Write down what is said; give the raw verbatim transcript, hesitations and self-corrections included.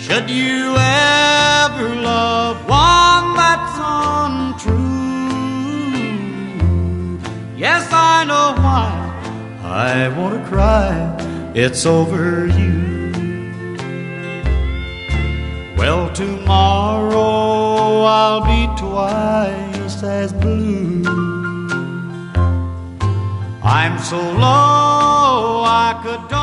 Should you ever love one that's untrue, yes, I know why I want to cry. It's over you. Well, tomorrow I'll be twice as blue. I'm so low I could